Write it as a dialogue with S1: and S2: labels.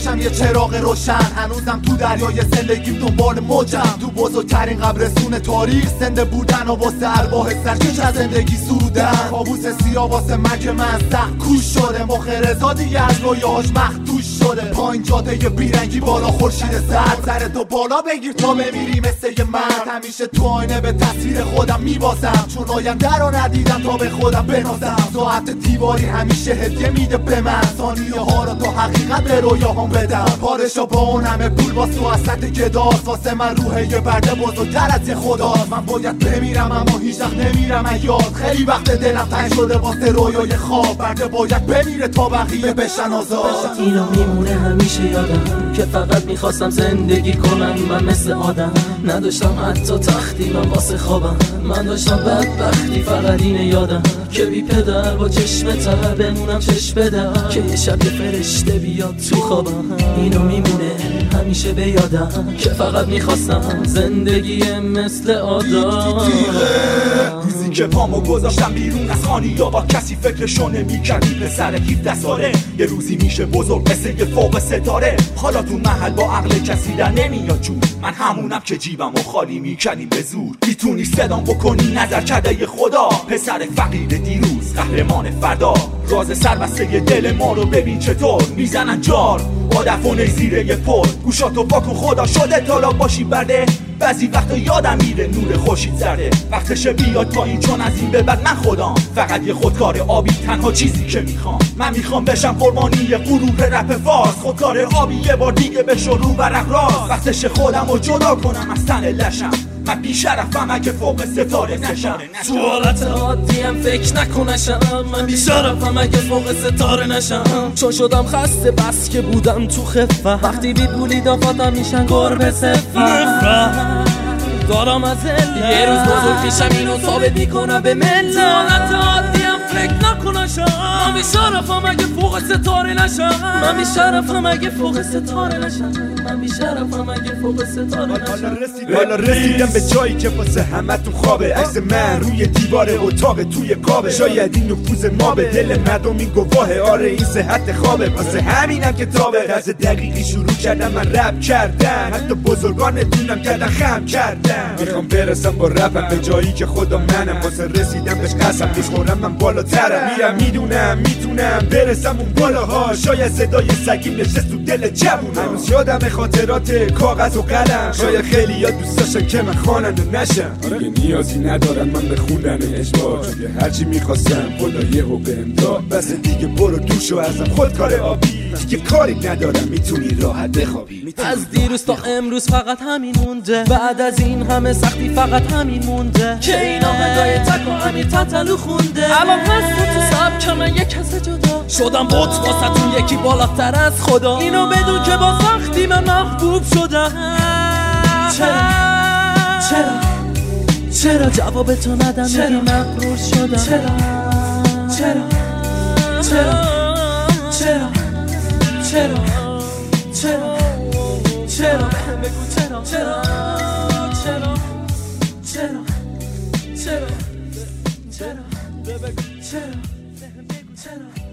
S1: باشم یه چراغ روشن. هنوزم تو دریای زندگیم دنبال موجم، تو بزرگترین قبرستون تاریخ زنده بودن و واسه ارواح سرکش از زندگی سرودن. کابوس سیاه واسه من که من سخت کوش شده، مخ رضا دیگه از رویاهاش مخدوش شده. پایین جاده بیرنگی بالا خورشید زرد، سر تو بالا بگیر تا بمیری مثل یه مرد. همیشه تو آینه به تصویر خودم میباسم، چون آینده رو ندیدم تا به خودم بنازم. ساعت دیواری همیشه هدیه میده به من، ثانیه ها رو تا حقیقت به رویاهام بدم. پارشا با اون همه پول باز تو وسط گداست، واسه من روحه یه برده بزرگتر از یه خداست. من باید بمیرم اما هیچ وقت نمیرم از یاد، خیلی وقت دلم تنگ شده واسه رویای خواب. برده باید بمیره تا بقیه بشن آزاد.
S2: اینا میمونه همیشه یادم که فقط میخواستم زندگی کنم. من مثل آدم نداشتم حتی تختی من واسه خوابم. من داشتم بدبختی فقط اینه یادم که بی پدر با چشم تر بمونم چشم بدر، که یه شب یه فرشته بیاد تو خوابم. اینو میمونه همیشه به یادم که فقط میخواستم زندگی مثل آدم.
S3: روزی که پامو گذاشتم بیرون از خانی یا با کسی فکرشو نمی‌کردی، پسر 17 ساله یه روزی میشه بزرگ مثل یه فوق ستاره. حالا تو محل با عقل کسی در نمیاد جور، من همونم که جیبمو خالی میکنیم به زور. میتونی صدام بکنی نظر کرده ی خدا، پسر فقیر دیروز قهرمان فردا. راز سربسته دل ما رو ببین چطور میزنن جار با دفونه زیره یه پر. گوشاتو واکن خدا شده تالا باشی برده، بعضی وقتا یادم میره نور خورشید زرده. وقتشه بیاد پایین چون از این به بعد من خودم فقط یه خودکار آبی، تنها چیزی که میخوام. من میخوام بشم قربانی غرور رپ فارس، خودکار آبی یه بار دیگه بشو رو برق راست. وقتشه خودم رو جدا کنم از تن لشم، من بیشرفم اگه فوق ستاره نشم.
S2: تو حالت عادیم فکر نکنشم، من بیشرفم اگه فوق ستاره نشم. چون شدم خسته بس که بودم تو خفه، وقتی بی پولی دافاتم میشن گربه سفر. دارم از یه روز بزرگ میشم اینو ثابت میکنم به ملت. حالت عادیم فکر نکنشم، من بیشرفم اگه فوق ستاره نشم. من بیشرفم اگه فوق ستاره نشم. من بیشرفم اگه فوق ستاره نشم.
S3: حالا رسیدم به جایی که واسه همه تو خوابه. عکس من روی دیوار اتاق توی قابه. شاید این نفوذ ما به دل مردم این گواهه، آره این صحت خوابه. واسه همینم کتابه طرز دقیقی شروع کردم من رپ کردن، حتی بزرگان دونم کردن خم کردن. میخوام برسم با رپم به جایی که خدا منم، واسه رسیدم بهش قسم میخورم من بالاترم. میرم میدونم میتونم برسم اون بالاها، شاید صدای سگیم نشست تو دل جوونا. هنوز یادم خاطرات کاغذ و قلم، شاید خیلی یاد دوست داشتن که من خواننده نشم. دیگه نیازی ندارم من به خوندن اجبار، چون که هرچی میخواستم خدا یهو بهم داد. بس دیگه برو دوشو ازم خودکار آبی، دیگه کاری ندارم میتونی راحت بخوابی.
S2: از دیروز تا امروز فقط همین مونده، بعد از این همه سختی فقط همین مونده که این آهنگای تک و امیر تتلو خونده. الان هست تو سبک من یک کس جدا شدم، بوت واسه تو یکی بالاتر از خدا. اینو بدون که با سختی من محبوب شدم. چرا جواب تو ندم میگی مغرور شدم؟ چرا بهم بگو چرا